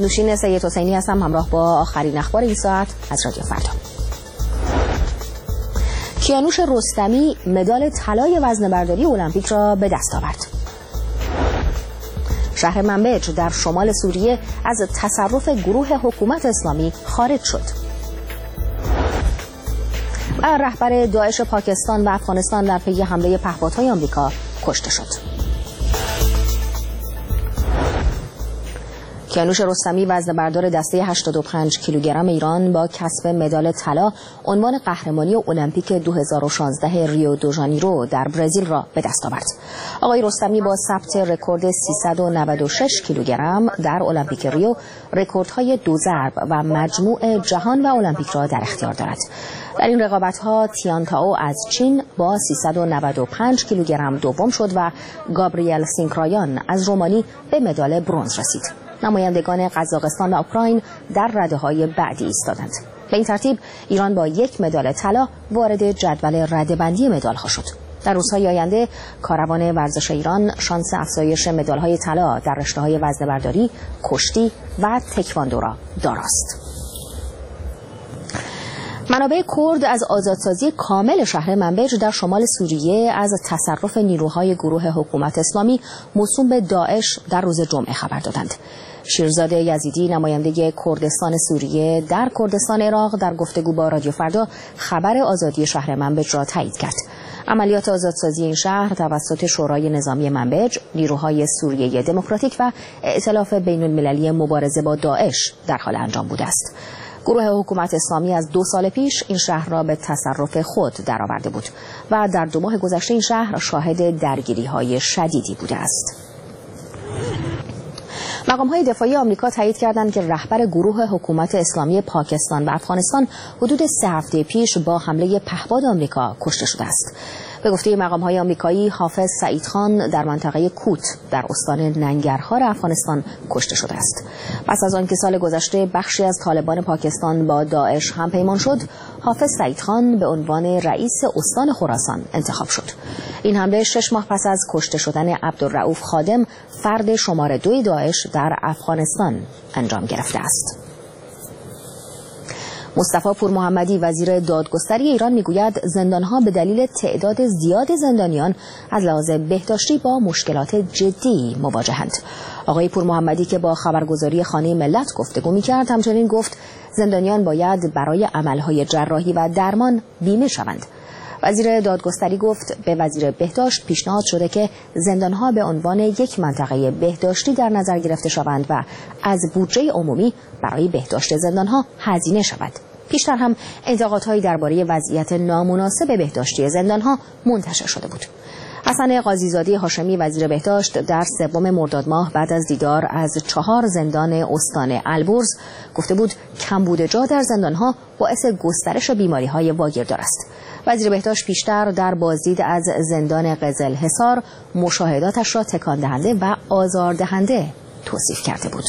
نوشین سید حسینی هستم، همراه با آخرین اخبار این ساعت از رادیو فردا. کیانوش رستمی مدال طلای وزنه‌برداری المپیک را به دست آورد. شهر منبج در شمال سوریه از تصرف گروه حکومت اسلامی خارج شد. و رهبر داعش پاکستان و افغانستان در پی حمله پهپادهای آمریکا کشته شد. کیانوش رستمی وزنه‌بردار دسته 85 کیلوگرم ایران با کسب مدال طلا عنوان قهرمانی المپیک 2016 ریو دو ژانیرو در برزیل را به دست آورد. آقای رستمی با ثبت رکورد 396 کیلوگرم در المپیک ریو رکوردهای دو ضرب و مجموع جهان و المپیک را در اختیار دارد. در این رقابت‌ها تیان تائو از چین با 395 کیلوگرم دوم شد و گابریل سینکرایان از رومانی به مدال برنز رسید. نمایندگان قزاقستان و اوکراین در رده‌های بعدی ایستادند. به این ترتیب ایران با یک مدال طلا وارد جدول رده‌بندی مدال‌ها شد. در روزهای آینده کاروان ورزش ایران شانس افزایش مدال‌های طلا در رشته‌های وزنه‌برداری، کشتی و تکواندو را داراست. منابع کرد از آزادسازی کامل شهر منبج در شمال سوریه از تصرف نیروهای گروه حکومت اسلامی موسوم به داعش در روز جمعه خبر دادند. شیرزاد یزیدی نماینده کردستان سوریه در کردستان عراق در گفتگو با رادیو فردا خبر آزادی شهر منبج را تایید کرد. عملیات آزادسازی این شهر توسط شورای نظامی منبج، نیروهای سوریه دموکراتیک و ائتلاف بین المللی مبارزه با داعش در حال انجام بوده است. گروه حکومت اسلامی از 2 سال پیش این شهر را به تصرف خود درآورده بود و در 2 ماه گذشته این شهر شاهد درگیری‌های شدیدی بوده است. مقام‌های دفاعی آمریکا تایید کردند که رهبر گروه حکومت اسلامی پاکستان و افغانستان حدود 3 هفته پیش با حمله پهپاد آمریکا کشته شده است. به گفته مقام‌های آمریکایی، حافظ سعید خان در منطقه کوت در استان ننگرهار افغانستان کشته شده است. پس از آنکه سال گذشته بخشی از طالبان پاکستان با داعش همپیمان شد، حافظ سعید خان به عنوان رئیس استان خراسان انتخاب شد. این حمله 6 ماه پس از کشته شدن عبدالرؤوف خادم، فرد شماره 2 داعش در افغانستان انجام گرفته است. مصطفی پورمحمدی وزیر دادگستری ایران میگوید زندانها به دلیل تعداد زیاد زندانیان از لحاظ بهداشتی با مشکلات جدی مواجهند. آقای پورمحمدی که با خبرگزاری خانه ملت گفتگو می‌کرد همچنین گفت زندانیان باید برای عملهای جراحی و درمان بیمه شوند. وزیر دادگستری گفت به وزیر بهداشت پیشنهاد شده که زندانها به عنوان یک منطقه بهداشتی در نظر گرفته شوند و از بودجه عمومی برای بهداشت زندانها هزینه شود. پیشتر هم انتقادهایی درباره وضعیت نامناسب بهداشتی زندانها منتشر شده بود. حسن قاضیزاده هاشمی وزیر بهداشت در 3 مرداد ماه بعد از دیدار از 4 زندان استان البرز گفته بود کمبود جا در زندانها باعث گسترش بیماری‌های واگیردار است. وزیر بهداشت پیشتر در بازدید از زندان قزل حصار مشاهداتش را تکان دهنده و آزاردهنده توصیف کرده بود.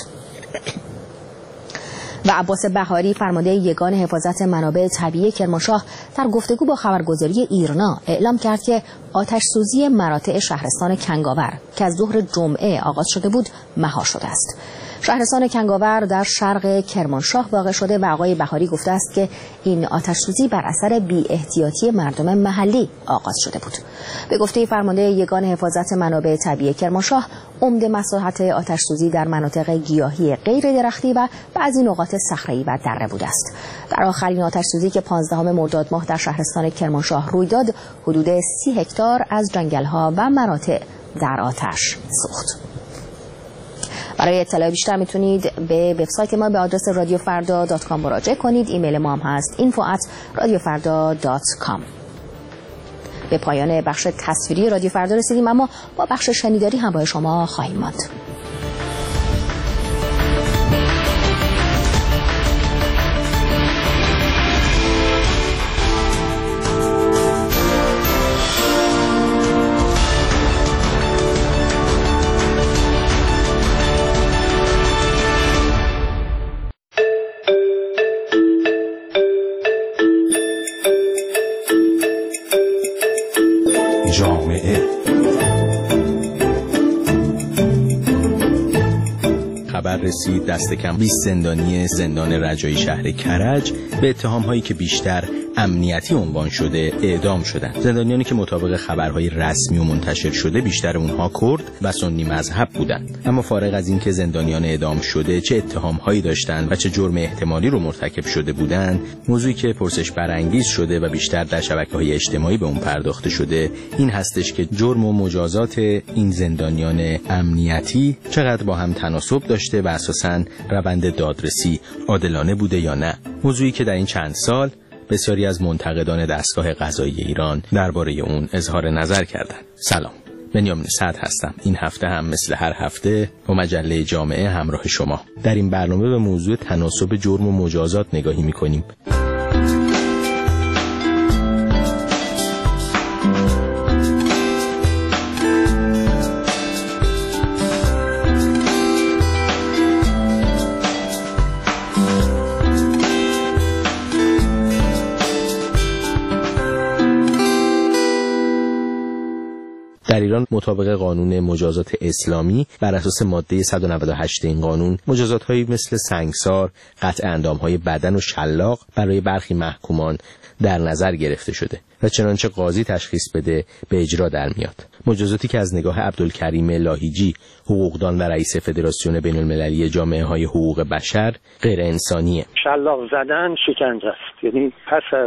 و عباس بهاری فرمانده یگان حفاظت منابع طبیعی کرمانشاه در گفتگو با خبرگزاری ایرنا اعلام کرد که آتش سوزی مراتع شهرستان کنگاور که از ظهر جمعه آغاز شده بود مهار شده است. شهرستان کنگاور در شرق کرمانشاه واقع شده و آقای بهاری گفته است که این آتش سوزی بر اثر بی‌احتیاطی مردم محلی آغاز شده بود. به گفته فرمانده یگان حفاظت منابع طبیعی کرمانشاه، عمده مساحت آتش سوزی در مناطق گیاهی غیر درختی و بعضی نقاط صخره‌ای و دره بوده است. در آخرین آتش سوزی که 15 مرداد ماه در شهرستان کرمانشاه روی داد، حدود 30 هکتار از جنگل‌ها و مراتع در آتش سوخت. برای اطلاع بیشتر میتونید به وبسایت ما به آدرس radiofarda.com مراجعه کنید. ایمیل ما هم هست info@radiofarda.com. به پایان بخش تصویری رادیو فردا رسیدیم، اما با بخش شنیداری هم با شما خواهیم ماند. رسید دست کم 20 زندانی زندان رجایی شهر کرج به اتهام‌هایی که بیشتر امنیتی عنوان شده اعدام شدند. زندانیانی که مطابق خبرهای رسمی و منتشر شده بیشتر اونها کرد و سنی مذهب بودند. اما فارغ از اینکه زندانیان اعدام شده چه اتهام‌هایی داشتند و چه جرم احتمالی رو مرتکب شده بودند، موضوعی که پرسش برانگیز شده و بیشتر در شبکه‌های اجتماعی به اون پرداخته شده این هستش که جرم و مجازات این زندانیان امنیتی چقدر با هم تناسب داشته و اساساً روند دادرسی عادلانه بوده یا نه. موضوعی که در این چند سال بسیاری از منتقدان دستگاه قضایی ایران درباره اون اظهار نظر کردند. سلام، بنیامین سعد هستم. این هفته هم مثل هر هفته با مجله جامعه همراه شما. در این برنامه به موضوع تناسب جرم و مجازات نگاهی می‌کنیم. در ایران مطابق قانون مجازات اسلامی بر اساس ماده 198 این قانون مجازات‌هایی مثل سنگسار، قطع اندام‌های بدن و شلاق برای برخی محکومان در نظر گرفته شده و چنانچه قاضی تشخیص بده به اجرا در میاد. مجازاتی که از نگاه عبدالکریم لاهیجی، حقوقدان و رئیس فدراسیون بین‌المللی جامعه‌های حقوق بشر، غیر انسانیه. شلاق زدن شکنجه است. یعنی پس از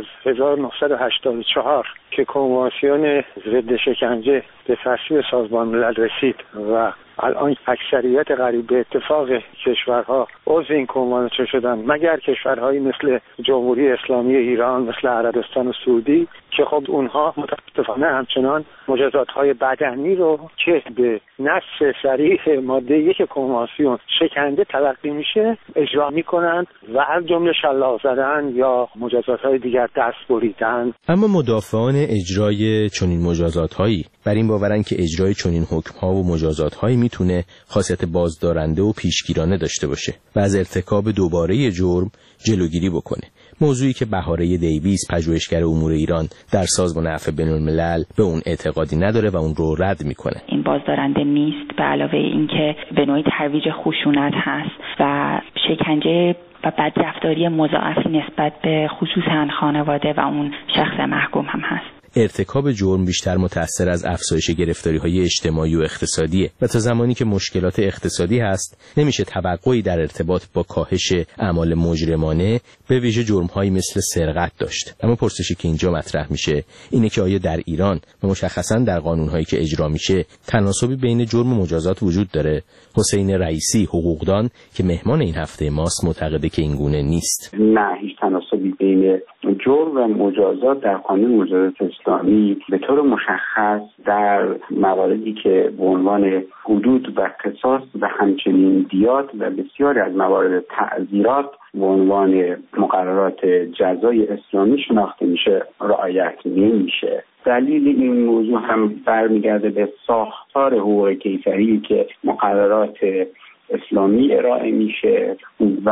1984 که کنوانسیون ضد شکنجه به تصویب سازمان ملل رسید و الان اکثریت قریب به اتفاق کشورها عضو این کنوانسیون شدن مگر کشورهایی مثل جمهوری اسلامی ایران، مثل عربستان سعودی که خب اونها متاسفانه همچنان مجازات‌های بدنی رو که به نص صریح ماده 1 کنوانسیون شکنجه تلقی میشه اجرا میکنند و از جمله شلاق زدن یا مجازات‌های دیگر دست بریدن. اما مدافعان اجرای چنین مجازات‌هایی بر این باورن که اجرای چنین حکم‌ها و مجازات‌هایی میتونه خاصیت بازدارنده و پیشگیرانه داشته باشه و از ارتکاب دوباره جرم جلوگیری بکنه. موضوعی که بهاره دیویس، پژوهشگر امور ایران در سازمان عفو بین‌الملل به اون اعتقادی نداره و اون رو رد میکنه. این بازدارنده نیست، به علاوه اینکه به نوعی ترویج خشونت هست و شکنجه و بدرفتاری مضاعفی نسبت به خصوصا خانواده و اون شخص محکوم هم هست. ارتکاب جرم بیشتر متأثر از افزایش گرفتاری‌های اجتماعی و اقتصادیه و تا زمانی که مشکلات اقتصادی هست نمیشه توقعی در ارتباط با کاهش اعمال مجرمانه به ویژه جرم‌هایی مثل سرقت داشت. اما پرسشی که اینجا مطرح میشه اینه که آیا در ایران و مشخصاً در قانون‌هایی که اجرا میشه تناسبی بین جرم و مجازات وجود داره؟ حسین رئیسی، حقوقدان که مهمان این هفته ماست، معتقده که این گونه نیست. نه، هیچ تناسبی بین جرم و مجازات در قانون مجازات اسلامی به طور مشخص در مواردی که به عنوان حدود و قصاص و همچنین دیات و بسیاری از موارد تعزیرات به عنوان مقررات جزای اسلامی شناخته میشه رعایت نمیشه. دلیل این موضوع هم برمیگرده به ساختار حقوق کیفری که مقررات اسلامی ارائه میشه و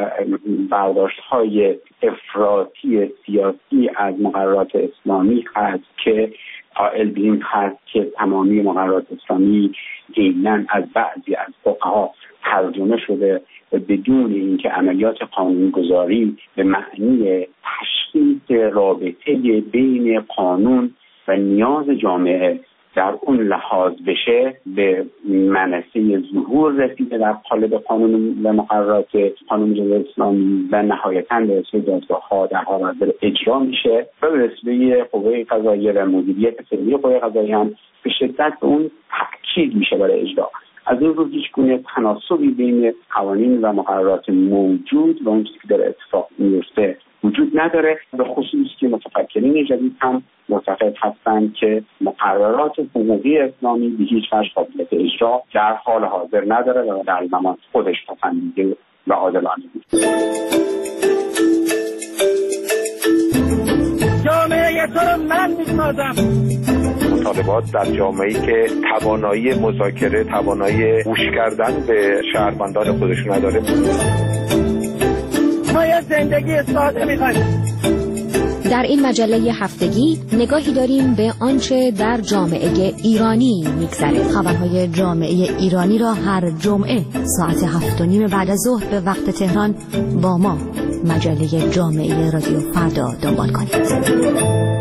برداشت‌های افراطی سیاسی از مقررات اسلامی هست که قائل به این هست که تمامی مقررات اسلامی ضمناً از بعضی از فقها ترجمه شده بدون اینکه عملیات قانونگذاری به معنی تشخیص رابطه بین قانون و نیاز جامعه در اون لحاظ بشه به منصه ظهور رسیده در قالب قانون و مقررات قانون مجازات اسلامی و نهایتاً به رسیده دادگاه‌ها در حاضر اجرا میشه و به رسیده قوه قضاییه و مدیریت فعلی قوه قضاییه هم به شدت به اون تاکید میشه برای اجرا. از این رو هیچ گونه تناسبی بین قوانین و مقررات موجود و اون چیزی که در اتفاق میفته وجود نداره. به خصوص که متفکرین جدید هم معتقد هستند که مقررات حقوقی اسلامی به هیچ وجه قابلیت اجرا در حال حاضر نداره و در زمان خودش پسندیده و عادلانه بود. جامعه تو رو من میسازم. مطالبات در جامعه‌ای که توانایی مذاکره، توانایی گوش کردن به شهروندان خودشون نداره. ما یه زندگی ساده می‌خوایم. در این مجله هفتگی نگاهی داریم به آنچه در جامعه ایرانی میگذره. خبرهای جامعه ایرانی را هر جمعه ساعت 7:30 بعد از ظهر به وقت تهران با ما مجله جامعه رادیو فردا دنبال کنید.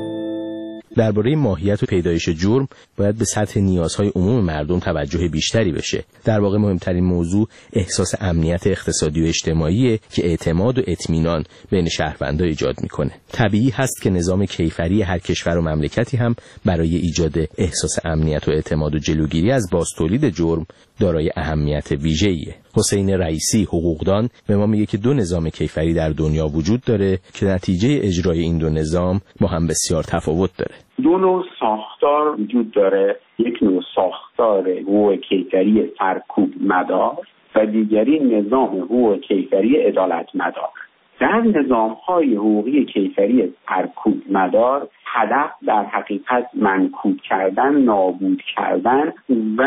درباره ماهیت و پیدایش جرم باید به سطح نیازهای عموم مردم توجه بیشتری بشه. در واقع مهمترین موضوع احساس امنیت اقتصادی و اجتماعی که اعتماد و اطمینان بین شهروندان ایجاد میکنه. طبیعی هست که نظام کیفری هر کشور و مملکتی هم برای ایجاد احساس امنیت و اعتماد و جلوگیری از بازتولید جرم دارای اهمیت ویژه‌ایه. حسین رئیسی حقوقدان به ما میگه که دو نظام کیفری در دنیا وجود داره که نتیجه اجرای این دو نظام با هم بسیار تفاوت داره. دو نوع ساختار وجود داره، یک نوع ساختار حقوق کیفری سرکوب مدار و دیگری نظام حقوق کیفری عدالت مدار. در نظام‌های حقوقی کیفری سرکوب مدار هدف در حقیقت منکوب کردن، نابود کردن و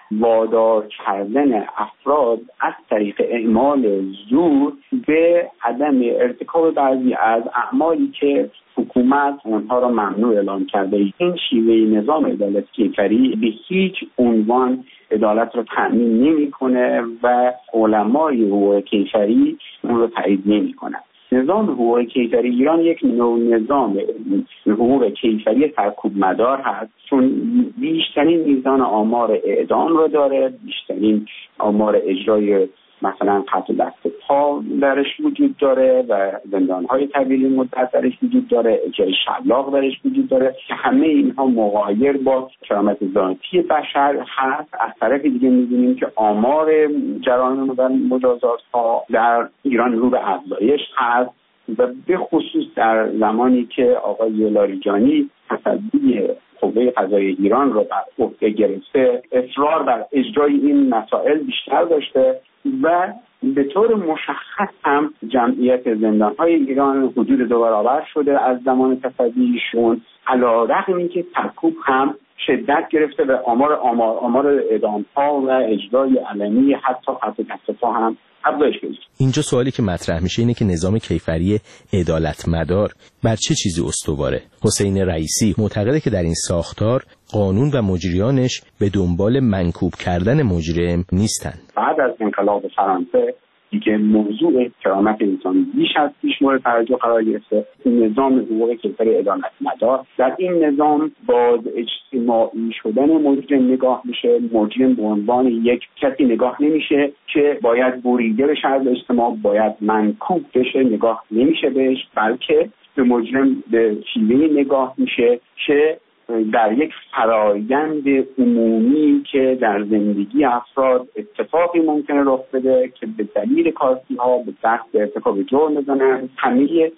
وادار کردن افراد از طریق اعمال زور به عدم ارتکاب بعضی از اعمالی که حکومت اونها را ممنوع اعلام کرده. این شیوه نظام عدالت کیفری به هیچ عنوان عدالت را تأمین نمی‌کنه و علمای حقوق کیفری اون را تایید نمی‌کنند. نظام حقوق کیفری ایران یک نوع نظام حقوق کیفری سرکوب مدار هست، چون بیشترین میزان آمار اعدام را داره، بیشترین آمار اجرای مثلا قطع دست پا درش وجود داره و زندان‌های طویل مدت درش وجود داره، اجرای شلاق درش وجود داره که همه اینها مغایر با کرامت ذاتی بشر هست. از طرف دیگه می‌بینیم که آمار جرایم و مجازات‌ها در ایران رو به افزایش هست و به خصوص در زمانی که آقای لاریجانی تصدی قوه قضاییه ایران رو بر عهده گرفته، اصرار بر اجرای این مسائل بیشتر داشته و به طور مشخص هم جمعیت زندان‌های ایران حدود 2 برابر شده از زمان تصدیشون، علی‌رغم اینکه سرکوب هم شدت گرفته و آمار اعدام‌ها و اجرای علنی حتی قطع دست پا هم افزایش پیدا کرده. اینجا سوالی که مطرح میشه اینه که نظام کیفری عدالت مدار بر چه چیزی استواره؟ حسین رئیسی معتقده که در این ساختار قانون و مجریانش به دنبال منکوب کردن مجرم نیستند. بعد از انقلاب فرانسه دیگه موضوع کرامت انسانی بیش از پیش مورد توجه قرار گرفته. نظام حقوق کیفری عدالت مدار در این نظام باز اجتماعی شدن مجرم نگاه میشه. مجرم به عنوان یک کسی نگاه نمیشه که باید بریده بشه از اجتماع، باید منکوب بشه نگاه نمیشه بهش، بلکه به مجرم به شیوه نگاه میشه که در یک فرایند عمومی که در زندگی افراد اتفاقی ممکنه رخ بده که به دلیل کاسی‌ها به دست ارتکاب جرم بزنن، همه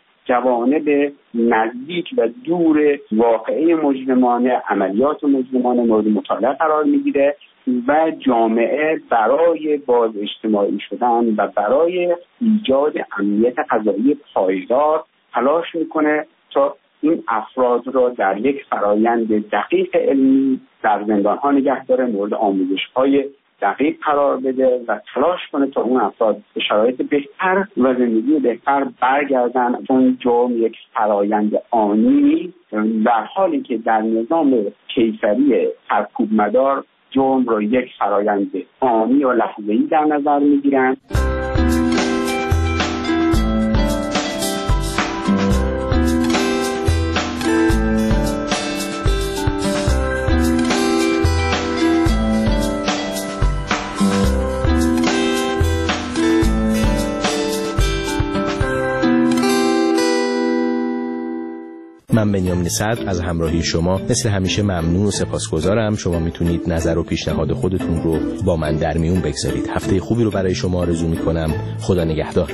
جوانب نزدیک و دور واقعه مجرمانه، عملیات مجرمانه مورد مطالعه قرار میگیره و جامعه برای باز اجتماعی شدن و برای ایجاد امنیت قضایی پایدار تلاش میکنه تا این افراد را در یک فرایند دقیق علمی در زندان‌ها نگه داره، مورد آموزش‌های دقیق قرار بده و تلاش کنه تا اون افراد به شرایط بهتر و زندگی بهتر برگردن. چون جرم یک فرایند آنی، در حالی که در نظام کیفری سرکوب مدار جرم را یک فرایند آنی و لحظه‌ای در نظر می‌گیرن. من بنیامین صدر از همراهی شما مثل همیشه ممنون و سپاسگزارم. شما میتونید نظر و پیشنهاد خودتون رو با من در میون بگذارید. هفته خوبی رو برای شما آرزو میکنم. خدا نگهدار.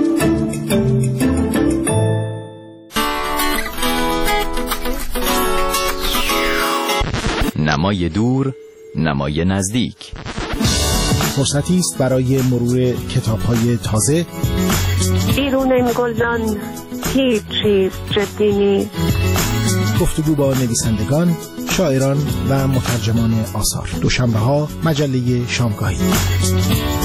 نمای دور، نمای نزدیک. فرصتی است برای مرور کتاب‌های تازه. بیرون این گلدان هیچ چیز جدی نیست. گفتگو با نویسندگان، شاعران و مترجمان آثار. دوشنبه‌ها مجله شامگاهی.